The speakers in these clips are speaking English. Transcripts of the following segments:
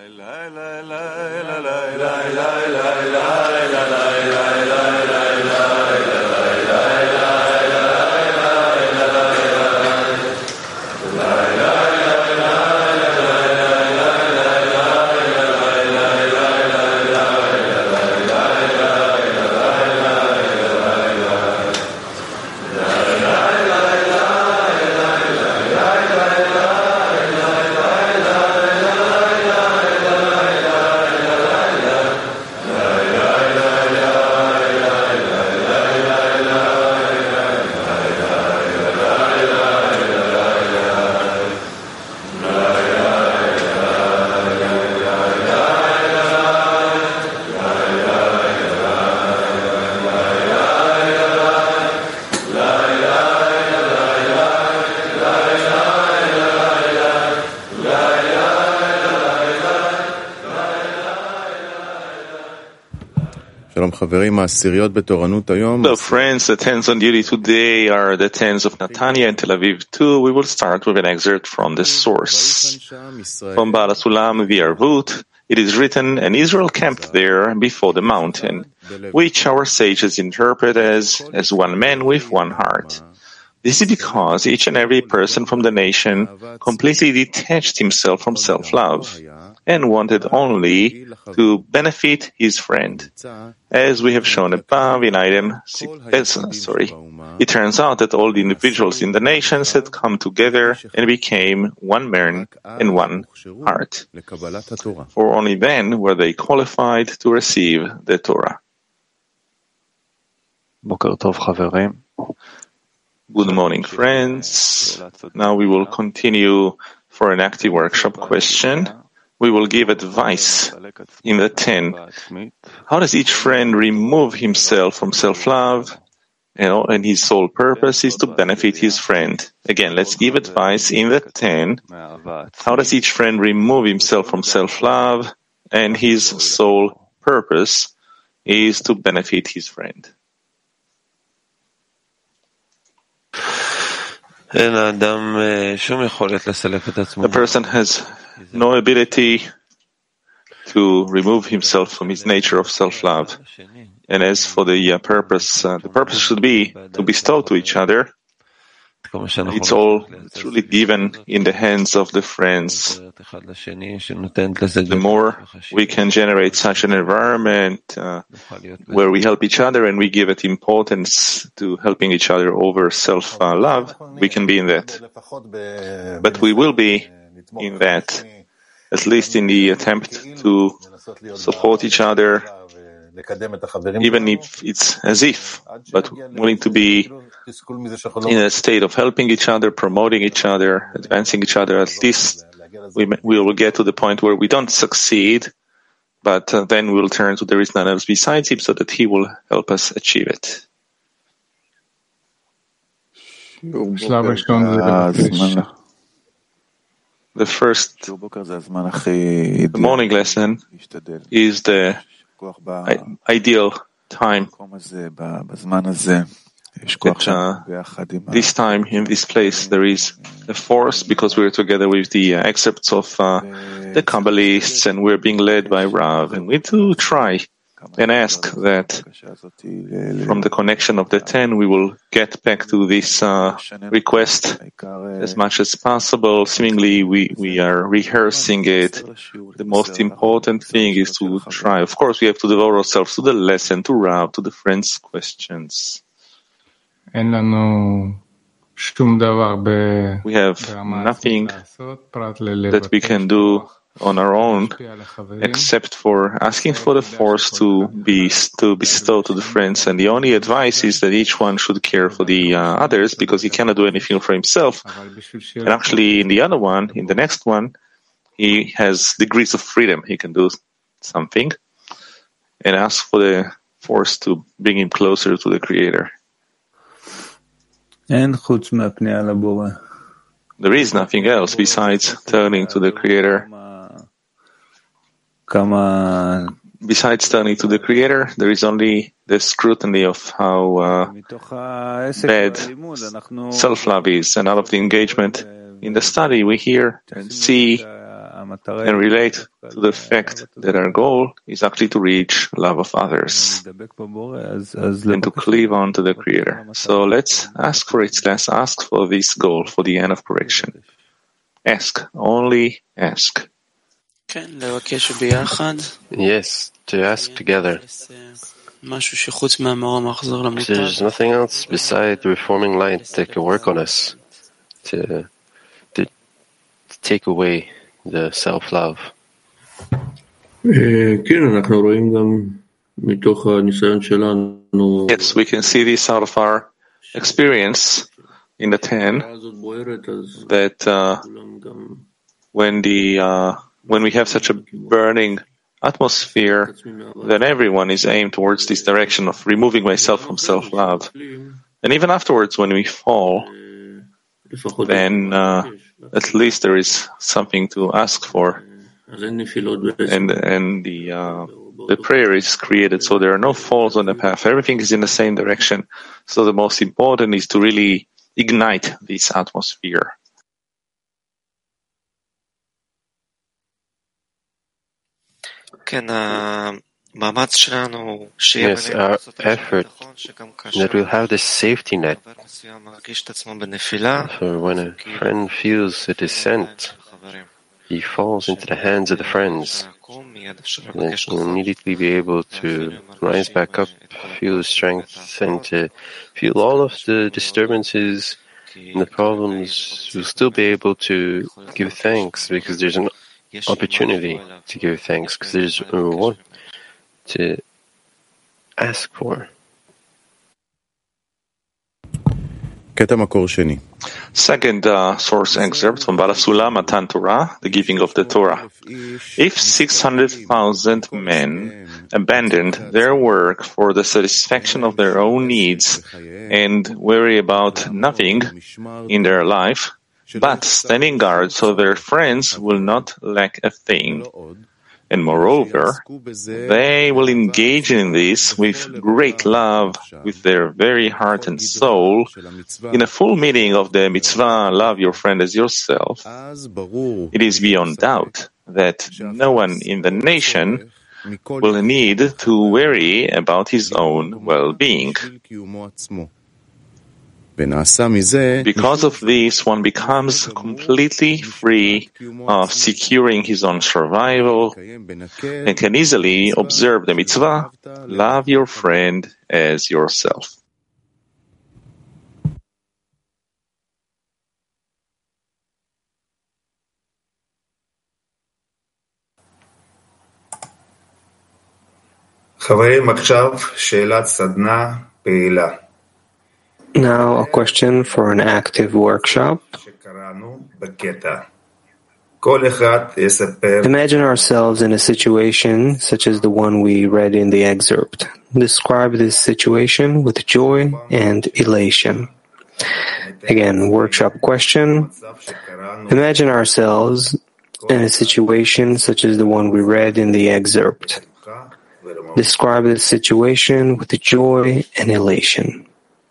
The friends, the tens on duty today are the tens of Netanya and Tel Aviv too. We will start with an excerpt from the source. From Baal HaSulam V'Arvut, it is written, and Israel camped there before the mountain, which our sages interpret as one man with one heart. This is because each and every person from the nation completely detached himself from self-love and wanted only to benefit his friend. As we have shown above in item 6, it turns out that all the individuals in the nations had come together and became one man and one heart. For only then were they qualified to receive the Torah. Good morning, friends. Now we will continue for an active workshop question. We will give advice in the 10. How does each friend remove himself from self-love? And his sole purpose is to benefit his friend. Again, let's give advice in the 10. How does each friend remove himself from self-love? And his sole purpose is to benefit his friend. A person has no ability to remove himself from his nature of self-love. And as for the purpose should be to bestow to each other. It's all truly given in the hands of the friends. The more we can generate such an environment where we help each other and we give it importance to helping each other over self-love, we can be in that. But we will be in that, at least in the attempt to support each other, even if it's as if, but willing to be in a state of helping each other, promoting each other, advancing each other. At least we will get to the point where we don't succeed, but then we'll turn to there is none else besides him so that he will help us achieve it. The morning lesson is the ideal time. This time, in this place, there is a force because we're together with the excerpts of the Kabbalists and we're being led by Rav. And we do try and ask that from the connection of the 10, we will get back to this request as much as possible. Seemingly, we are rehearsing it. The most important thing is to try. Of course, we have to devote ourselves to the lesson, to Rav, to the friends' questions. We have nothing that we can do on our own, except for asking for the force to bestow to the friends. And the only advice is that each one should care for the others, because he cannot do anything for himself. And actually, in the next one, he has degrees of freedom. He can do something and ask for the force to bring him closer to the Creator. There is nothing else besides turning to the Creator. Besides turning to the Creator, there is only the scrutiny of how bad self-love is. And out of the engagement in the study, we hear and see and relate to the fact that our goal is actually to reach love of others and to cleave on to the Creator. So let's ask for it. Let's ask for this goal, for the end of correction. Ask. Only ask. Yes, to ask together. There's nothing else beside the reforming light that can work on us to take away the self-love. Yes, we can see this out of our experience in the 10, that when we have such a burning atmosphere, then everyone is aimed towards this direction of removing myself from self-love. And even afterwards, when we fall, then at least there is something to ask for. And the prayer is created, so there are no falls on the path. Everything is in the same direction. So the most important is to really ignite this atmosphere. Yes, our effort that we'll have this safety net for when a friend feels a descent, he falls into the hands of the friends. Then he'll immediately be able to rise back up, feel the strength, and to feel all of the disturbances and the problems. We'll still be able to give thanks because there's an opportunity to give thanks, because there's a reward to ask for. Second source excerpt from Baal HaSulam, Matan Torah, the giving of the Torah. If 600,000 men abandoned their work for the satisfaction of their own needs and worry about nothing in their life, but standing guard so their friends will not lack a thing, and moreover, they will engage in this with great love, with their very heart and soul, in a full meaning of the mitzvah, love your friend as yourself. It is beyond doubt that no one in the nation will need to worry about his own well-being. Because of this, one becomes completely free of securing his own survival and can easily observe the mitzvah, love your friend as yourself. Now a question for an active workshop. Imagine ourselves in a situation such as the one we read in the excerpt. Describe this situation with joy and elation. Again, workshop question. Imagine ourselves in a situation such as the one we read in the excerpt. Describe this situation with joy and elation.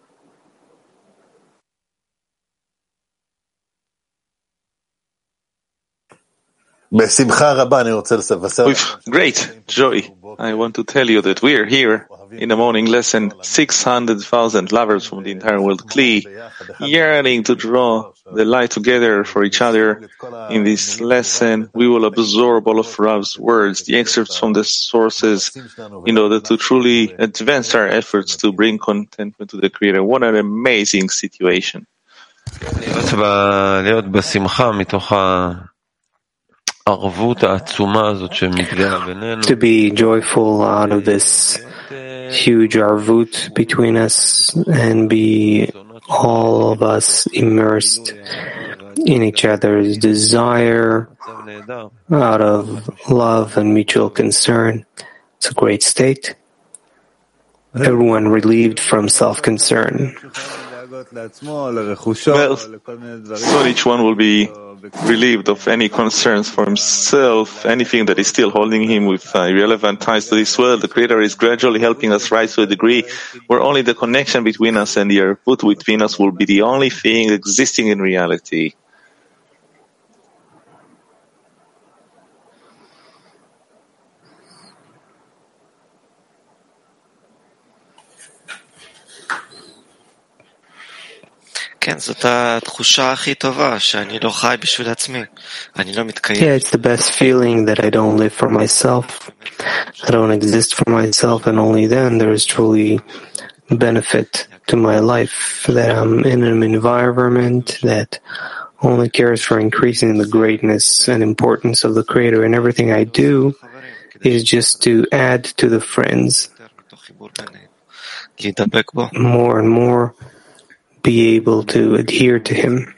With great joy, I want to tell you that we are here in the morning lesson, 600,000 lovers from the entire world, Kli, yearning to draw the light together for each other. In this lesson, we will absorb all of Rav's words, the excerpts from the sources, in order to truly advance our efforts to bring contentment to the Creator. What an amazing situation. To be joyful out of this huge arvut between us and be all of us immersed in each other's desire out of love and mutual concern. It's a great state. Everyone relieved from self-concern. Well, so each one will be relieved of any concerns for himself, anything that is still holding him with irrelevant ties to this world. The Creator is gradually helping us rise to a degree where only the connection between us and the arvut between us will be the only thing existing in reality. Yeah, it's the best feeling that I don't live for myself, I don't exist for myself, and only then there is truly benefit to my life, that I'm in an environment that only cares for increasing the greatness and importance of the Creator, and everything I do is just to add to the friends, more and more be able to adhere to Him.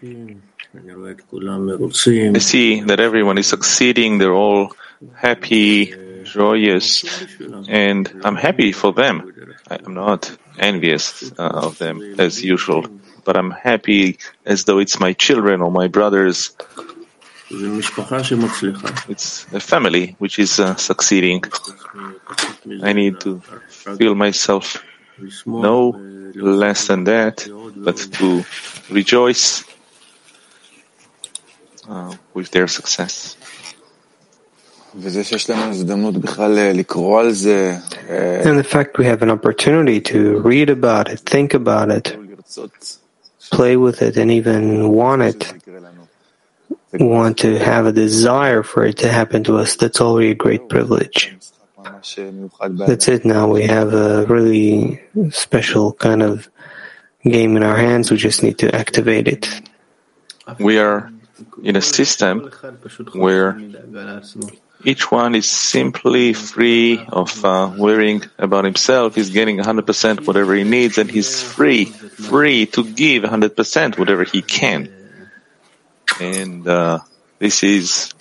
I see that everyone is succeeding, they're all happy, joyous, and I'm happy for them. I'm not envious of them as usual, but I'm happy as though it's my children or my brothers. It's a family which is succeeding. I need to feel myself no less than that, but to rejoice with their success. And the fact we have an opportunity to read about it, think about it, play with it, and even want to have a desire for it to happen to us, that's already a great privilege. That's it now. We have a really special kind of game in our hands. We just need to activate it. We are in a system where each one is simply free of worrying about himself. He's getting 100% whatever he needs, and he's free to give 100% whatever he can. And this is